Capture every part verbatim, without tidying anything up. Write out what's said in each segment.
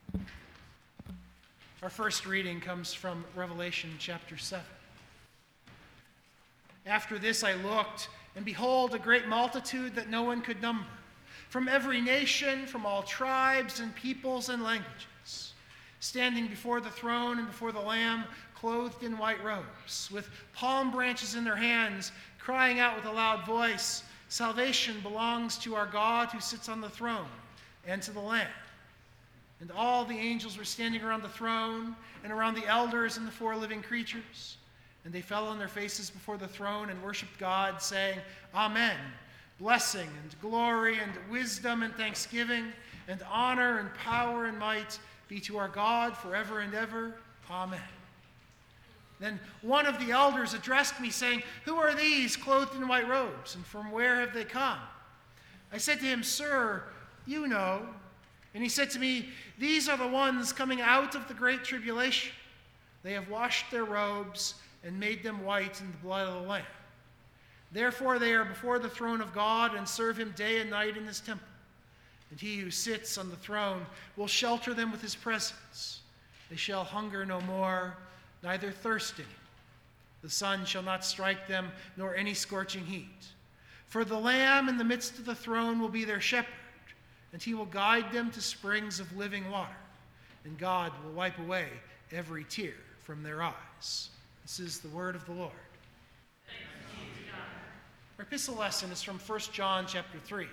Our first reading comes from Revelation chapter seven. After this I looked, and behold, a great multitude that no one could number, from every nation, from all tribes and peoples and languages, standing before the throne and before the Lamb, clothed in white robes, with palm branches in their hands, crying out with a loud voice, "Salvation belongs to our God who sits on the throne and to the Lamb." And all the angels were standing around the throne and around the elders and the four living creatures. And they fell on their faces before the throne and worshiped God, saying, "Amen. Blessing and glory and wisdom and thanksgiving and honor and power and might be to our God forever and ever. Amen." Then one of the elders addressed me, saying, "Who are these clothed in white robes, and from where have they come?" I said to him, "Sir, you know." And he said to me, "These are the ones coming out of the great tribulation. They have washed their robes and made them white in the blood of the Lamb. Therefore they are before the throne of God and serve him day and night in his temple. And he who sits on the throne will shelter them with his presence. They shall hunger no more, neither thirst any. The sun shall not strike them, nor any scorching heat. For the Lamb in the midst of the throne will be their shepherd, and he will guide them to springs of living water, and God will wipe away every tear from their eyes." This is the word of the Lord. Thanks be to God. Our epistle lesson is from First John chapter three.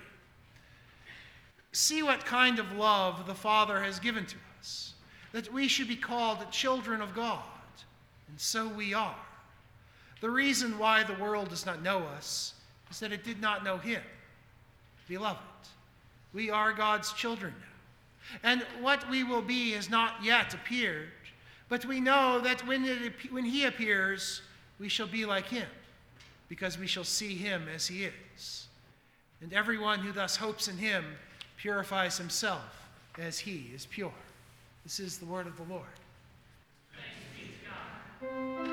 See what kind of love the Father has given to us, that we should be called children of God, and so we are. The reason why the world does not know us is that it did not know him. Beloved, we are God's children now, and what we will be has not yet appeared, but we know that when, it, when he appears, we shall be like him, because we shall see him as he is. And everyone who thus hopes in him purifies himself as he is pure. This is the word of the Lord. Thanks be to God.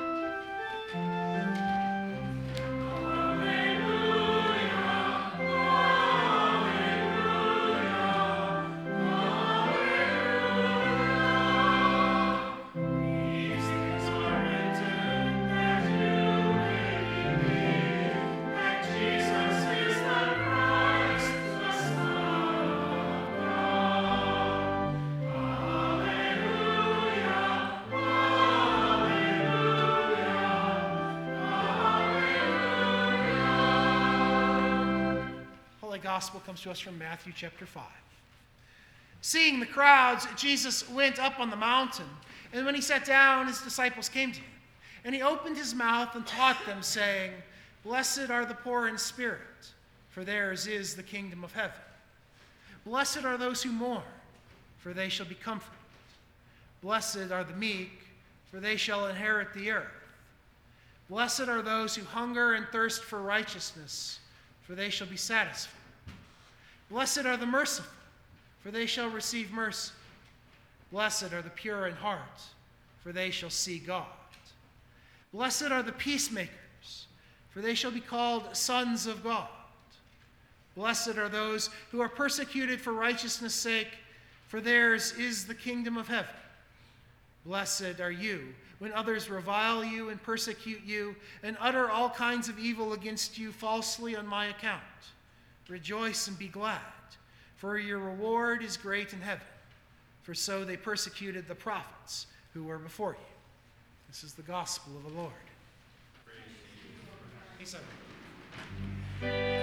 Gospel comes to us from Matthew chapter five. Seeing the crowds, Jesus went up on the mountain, and when he sat down, his disciples came to him. And he opened his mouth and taught them, saying, "Blessed are the poor in spirit, for theirs is the kingdom of heaven. Blessed are those who mourn, for they shall be comforted. Blessed are the meek, for they shall inherit the earth. Blessed are those who hunger and thirst for righteousness, for they shall be satisfied. Blessed are the merciful, for they shall receive mercy. Blessed are the pure in heart, for they shall see God. Blessed are the peacemakers, for they shall be called sons of God. Blessed are those who are persecuted for righteousness' sake, for theirs is the kingdom of heaven. Blessed are you when others revile you and persecute you and utter all kinds of evil against you falsely on my account. Rejoice and be glad, for your reward is great in heaven. For so they persecuted the prophets who were before you." This is the gospel of the Lord. Praise be to God.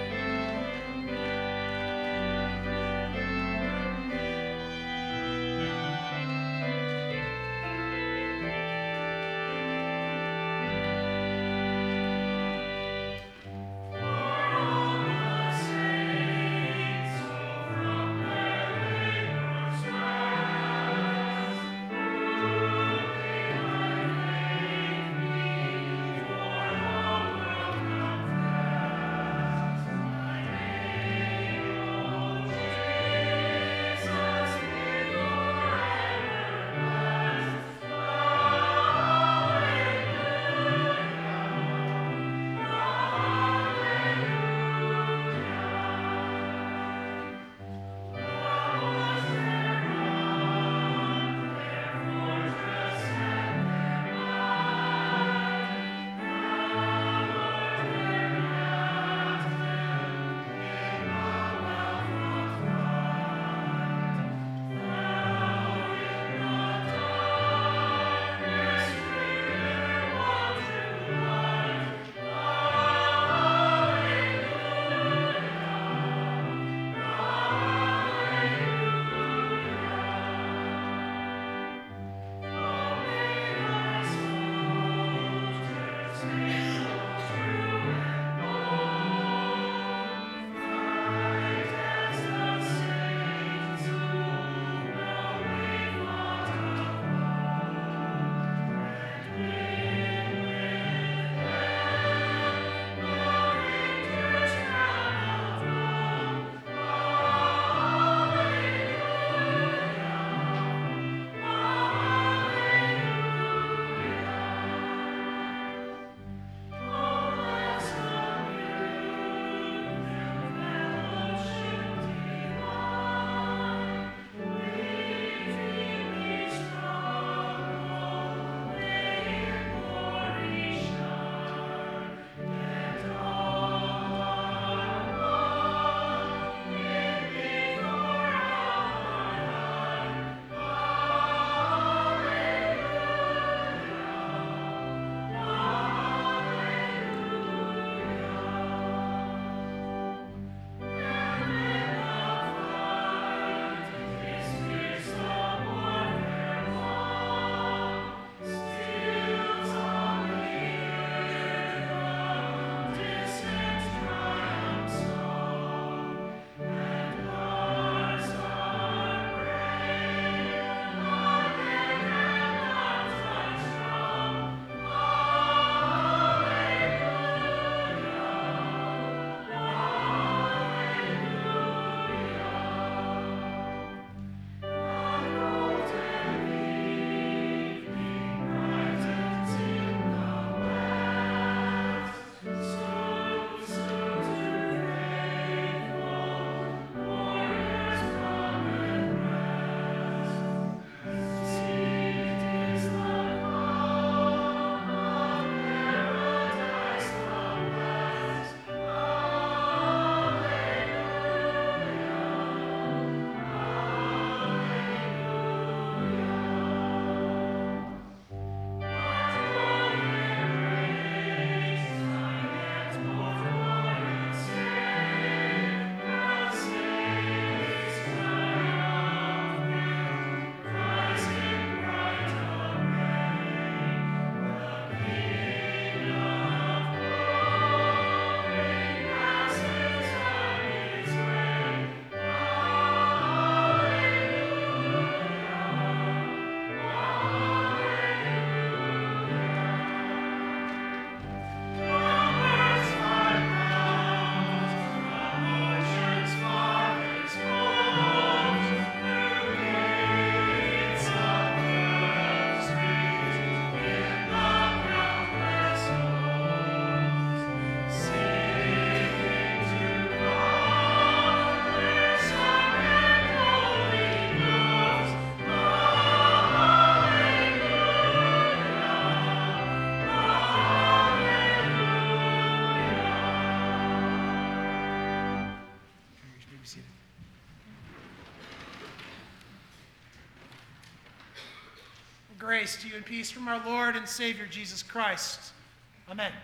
Grace to you and peace from our Lord and Savior Jesus Christ. Amen.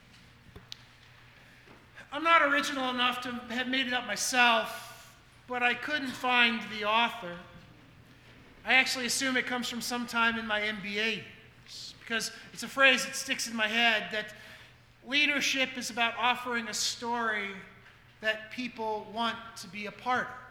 I'm not original enough to have made it up myself, but I couldn't find the author. I actually assume it comes from sometime in my M B A years, because it's a phrase that sticks in my head that leadership is about offering a story that people want to be a part of.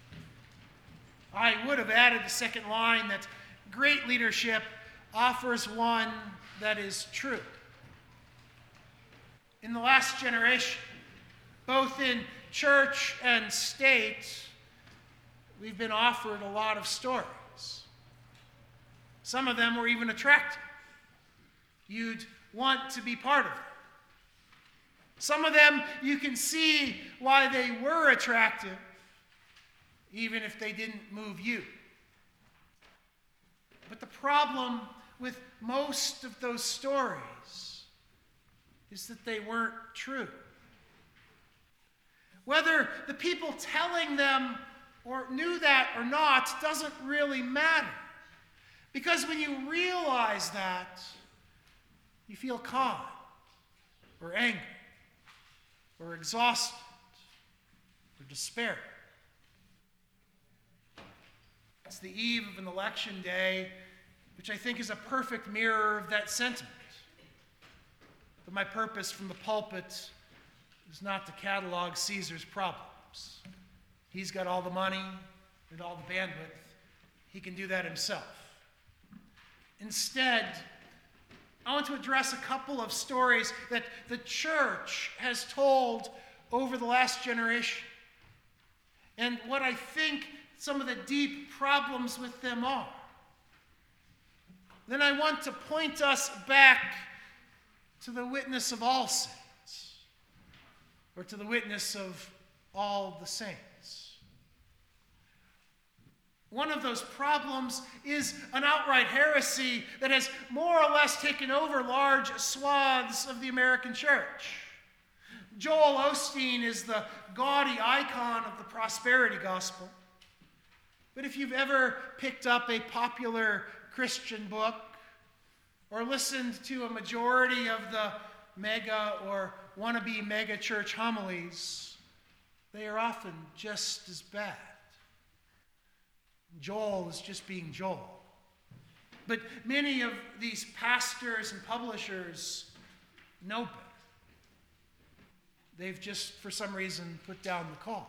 I would have added the second line that great leadership offers one that is true. In the last generation, both in church and state, we've been offered a lot of stories. Some of them were even attractive. You'd want to be part of them. Some of them you can see why they were attractive, even if they didn't move you. But the problem with most of those stories is that they weren't true. Whether the people telling them or knew that or not doesn't really matter. Because when you realize that, you feel calm or angry or exhausted or despairing. It's the eve of an election day, which I think is a perfect mirror of that sentiment. But my purpose from the pulpit is not to catalog Caesar's problems. He's got all the money and all the bandwidth. He can do that himself. Instead, I want to address a couple of stories that the church has told over the last generation, and what I think some of the deep problems with them are. Then I want to point us back to the witness of all saints, or to the witness of all the saints. One of those problems is an outright heresy that has more or less taken over large swaths of the American church. Joel Osteen is the gaudy icon of the prosperity gospel. But if you've ever picked up a popular Christian book or listened to a majority of the mega or wannabe mega church homilies, they are often just as bad. Joel is just being Joel. But many of these pastors and publishers know better. They've just, for some reason, put down the call.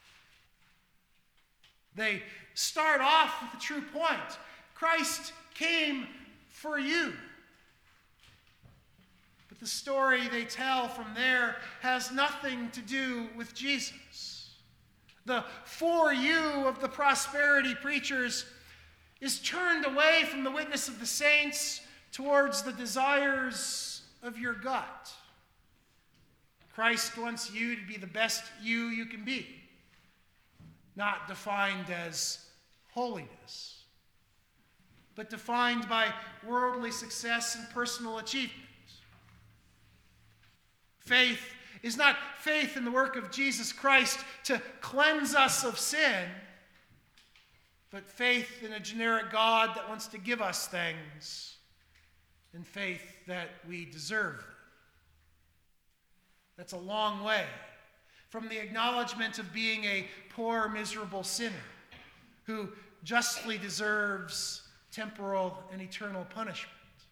They start off with the true point. Christ came for you. But the story they tell from there has nothing to do with Jesus. The for you of the prosperity preachers is turned away from the witness of the saints towards the desires of your gut. Christ wants you to be the best you you can be, not defined as holiness, but defined by worldly success and personal achievement. Faith is not faith in the work of Jesus Christ to cleanse us of sin, but faith in a generic God that wants to give us things, and faith that we deserve them. That's a long way from the acknowledgement of being a poor, miserable sinner who justly deserves temporal and eternal punishment.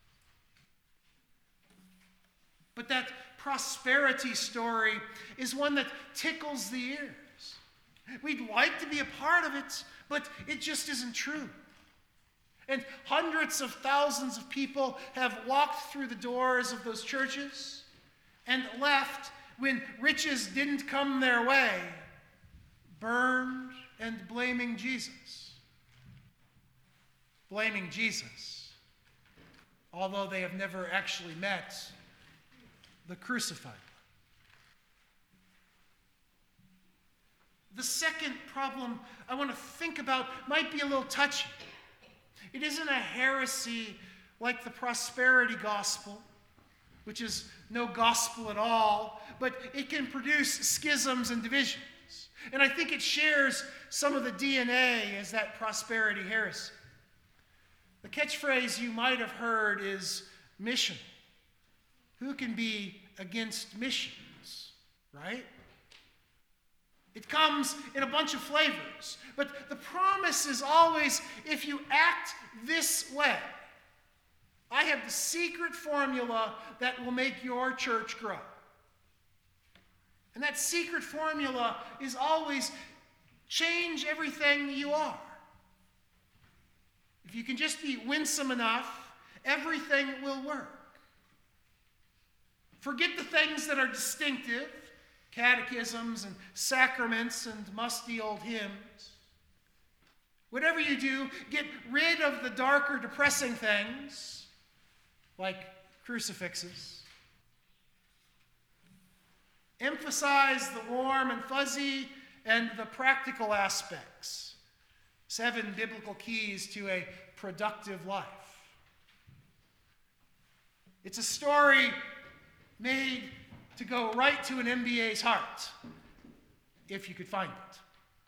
But that prosperity story is one that tickles the ears. We'd like to be a part of it, but it just isn't true. And hundreds of thousands of people have walked through the doors of those churches and left when riches didn't come their way, burned and blaming Jesus. Blaming Jesus, although they have never actually met the crucified one. The second problem I want to think about might be a little touchy. It isn't a heresy like the prosperity gospel, which is no gospel at all, but it can produce schisms and divisions. And I think it shares some of the D N A as that prosperity heresy. The catchphrase you might have heard is mission. Who can be against missions, right? It comes in a bunch of flavors. But the promise is always, if you act this way, I have the secret formula that will make your church grow. And that secret formula is always change everything you are. If you can just be winsome enough, everything will work. Forget the things that are distinctive, catechisms and sacraments and musty old hymns. Whatever you do, get rid of the darker, depressing things, like crucifixes. Emphasize the warm and fuzzy and the practical aspects. Seven biblical keys to a productive life. It's a story made to go right to an M B A's heart, if you could find it.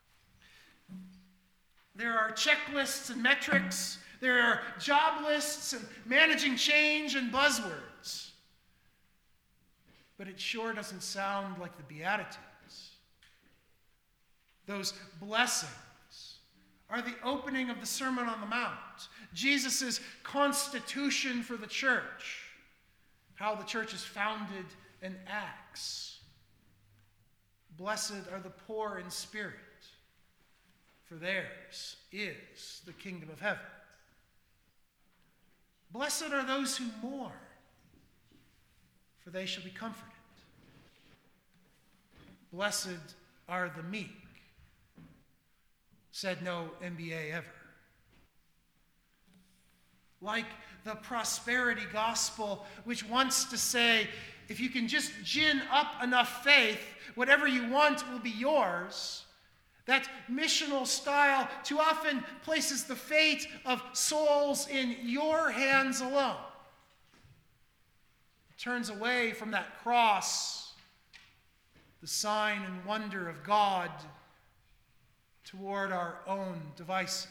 There are checklists and metrics. There are job lists and managing change and buzzwords. But it sure doesn't sound like the Beatitudes. Those blessings are the opening of the Sermon on the Mount, Jesus' constitution for the church, how the church is founded and acts. Blessed are the poor in spirit, for theirs is the kingdom of heaven. Blessed are those who mourn, for they shall be comforted. Blessed are the meek, said no M B A ever. Like the prosperity gospel, which wants to say, if you can just gin up enough faith, whatever you want will be yours. That missional style too often places the fate of souls in your hands alone. It turns away from that cross, the sign and wonder of God, toward our own devices.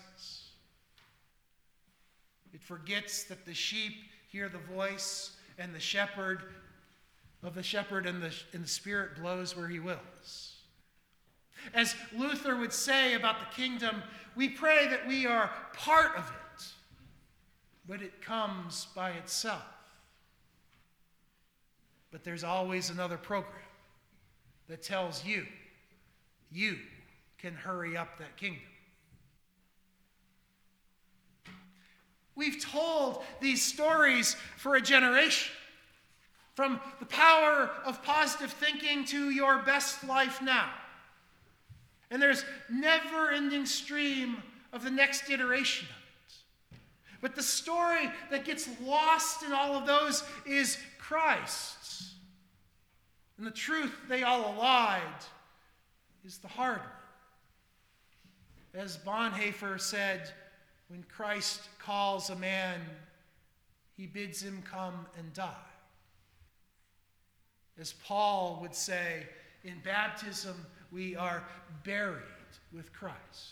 It forgets that the sheep hear the voice, and the shepherd of the shepherd and the, and the Spirit blows where he wills. As Luther would say about the kingdom, we pray that we are part of it, but it comes by itself. But there's always another program that tells you, you can hurry up that kingdom. We've told these stories for a generation. From the power of positive thinking to your best life now. And there's never-ending stream of the next iteration of it. But the story that gets lost in all of those is Christ's. And the truth they all allied is the hard one. As Bonhoeffer said, when Christ calls a man, he bids him come and die. As Paul would say, in baptism, we are buried with Christ.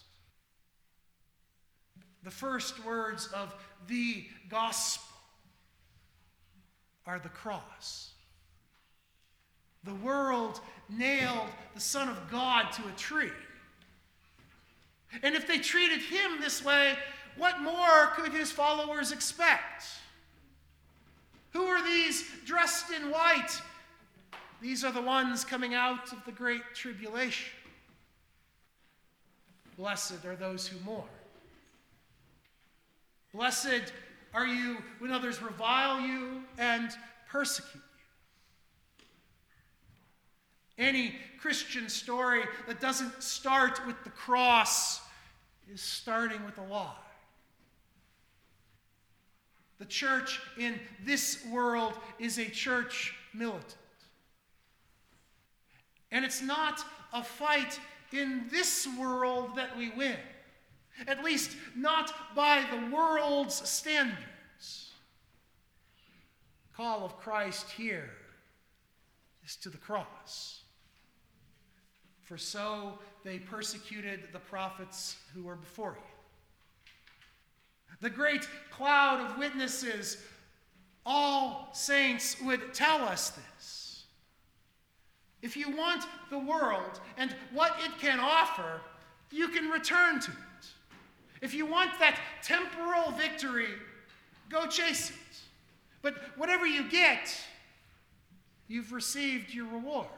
The first words of the gospel are the cross. The world nailed the Son of God to a tree. And if they treated him this way, what more could his followers expect? Who are these dressed in white? These are the ones coming out of the great tribulation. Blessed are those who mourn. Blessed are you when others revile you and persecute you. Any Christian story that doesn't start with the cross is starting with a lie. The church in this world is a church militant. And it's not a fight in this world that we win. At least not by the world's standards. The call of Christ here is to the cross. For so they persecuted the prophets who were before you. The great cloud of witnesses, all saints would tell us this. If you want the world and what it can offer, you can return to it. If you want that temporal victory, go chase it. But whatever you get, you've received your reward.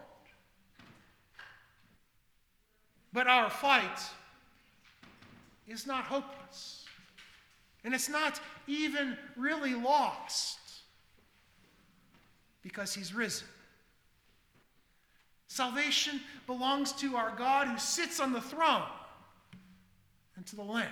But our fight is not hopeless. And it's not even really lost, because he's risen. Salvation belongs to our God who sits on the throne and to the Lamb.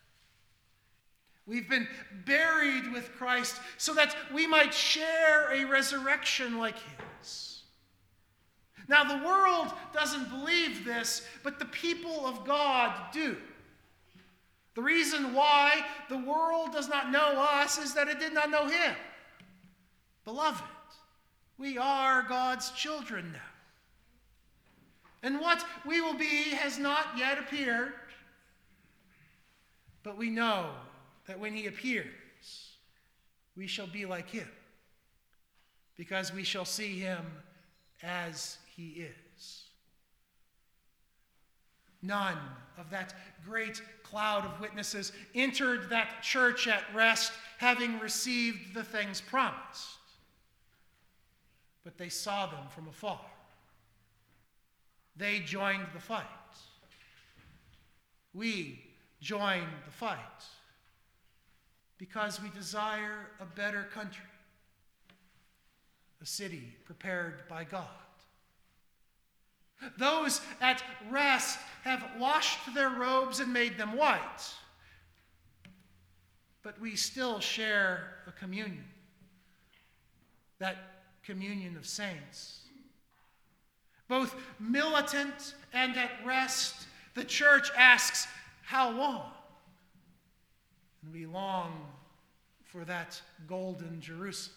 We've been buried with Christ so that we might share a resurrection like his. Now, the world doesn't believe this, but the people of God do. The reason why the world does not know us is that it did not know him. Beloved, we are God's children now. And what we will be has not yet appeared, but we know that when he appears, we shall be like him, because we shall see him as he is. None of that great cloud of witnesses entered that church at rest, having received the things promised. But they saw them from afar. They joined the fight. We join the fight because we desire a better country, a city prepared by God. Those at rest have washed their robes and made them white, but we still share a communion, that communion of saints. Both militant and at rest, the church asks, how long? And we long for that golden Jerusalem.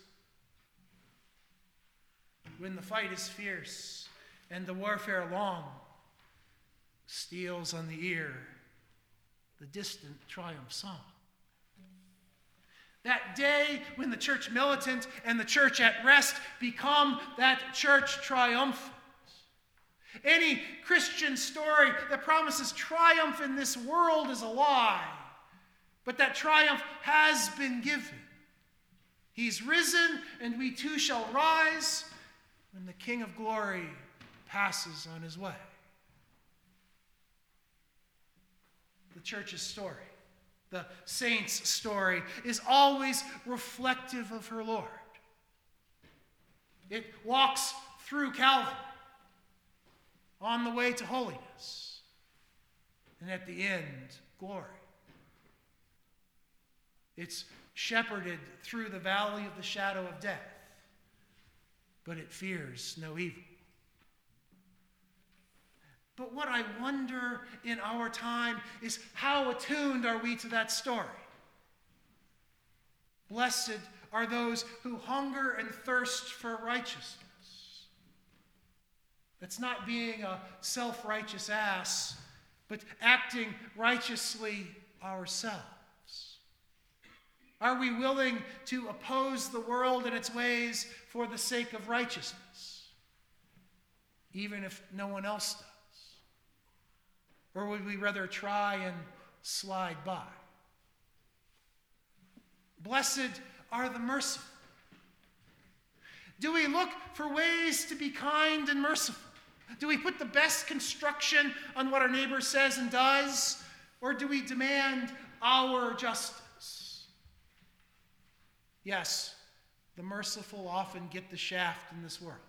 When the fight is fierce and the warfare long, steals on the ear the distant triumph song. That day when the church militant and the church at rest become that church triumphant. Any Christian story that promises triumph in this world is a lie, but that triumph has been given. He's risen, and we too shall rise when the King of glory passes on his way. The church's story, the saints' story, is always reflective of her Lord. It walks through Calvary on the way to holiness, and at the end, glory. It's shepherded through the valley of the shadow of death, but it fears no evil. But what I wonder in our time is, how attuned are we to that story? Blessed are those who hunger and thirst for righteousness. That's not being a self-righteous ass, but acting righteously ourselves. Are we willing to oppose the world and its ways for the sake of righteousness, even if no one else does? Or would we rather try and slide by? Blessed are the merciful. Do we look for ways to be kind and merciful? Do we put the best construction on what our neighbor says and does? Or do we demand our justice? Yes, the merciful often get the shaft in this world,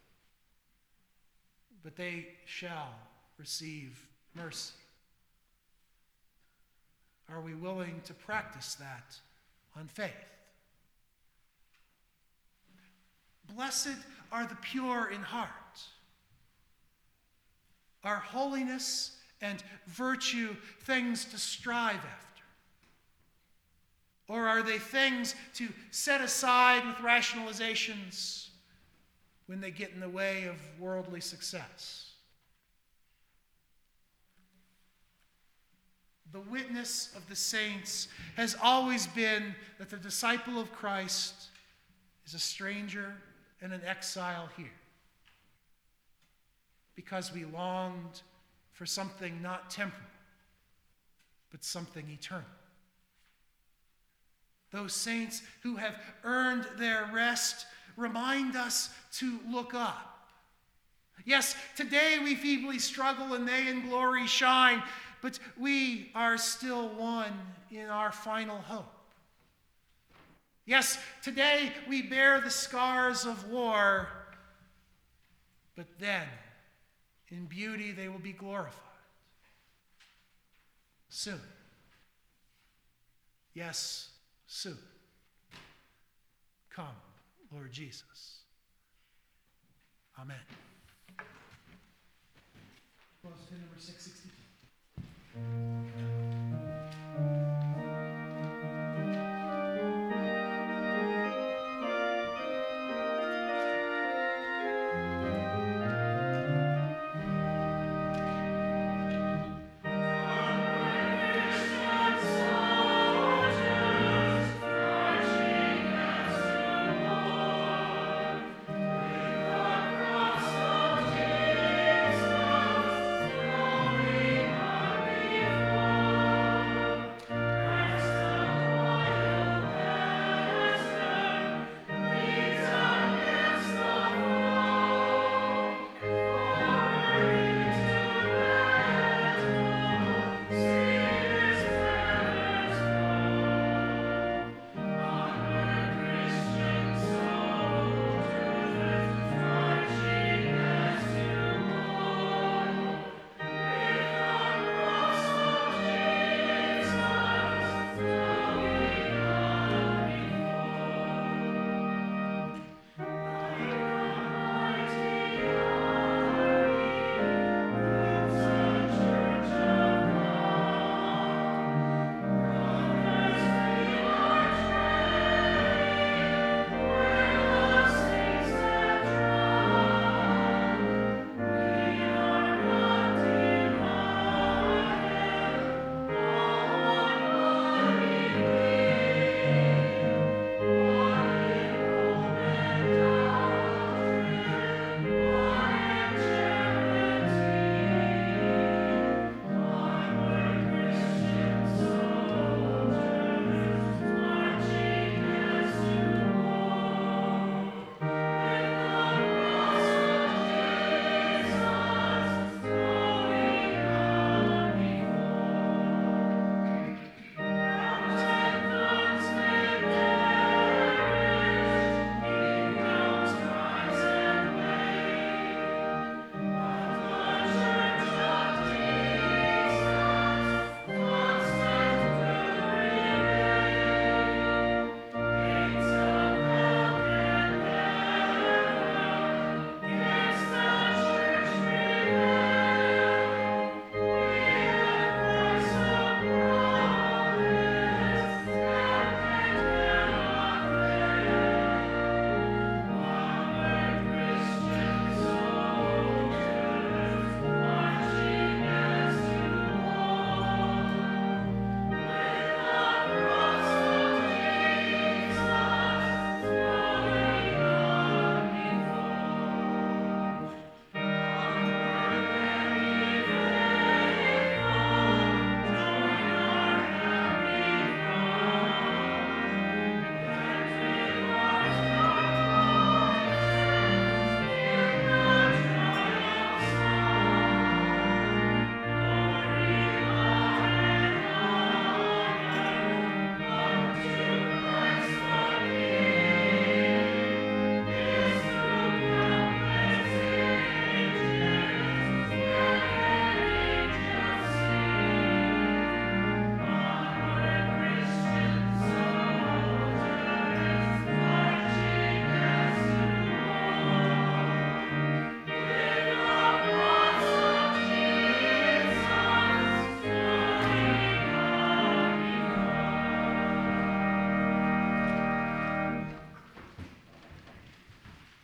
but they shall receive mercy. Are we willing to practice that on faith? Blessed are the pure in heart. Are holiness and virtue things to strive after? Or are they things to set aside with rationalizations when they get in the way of worldly success? The witness of the saints has always been that the disciple of Christ is a stranger and an exile here, because we longed for something not temporal, but something eternal. Those saints who have earned their rest remind us to look up. Yes, today we feebly struggle and they in glory shine, but we are still one in our final hope. Yes, today we bear the scars of war, but then in beauty they will be glorified. Soon. Yes, soon. Come, Lord Jesus. Amen. Close to number six sixty-two.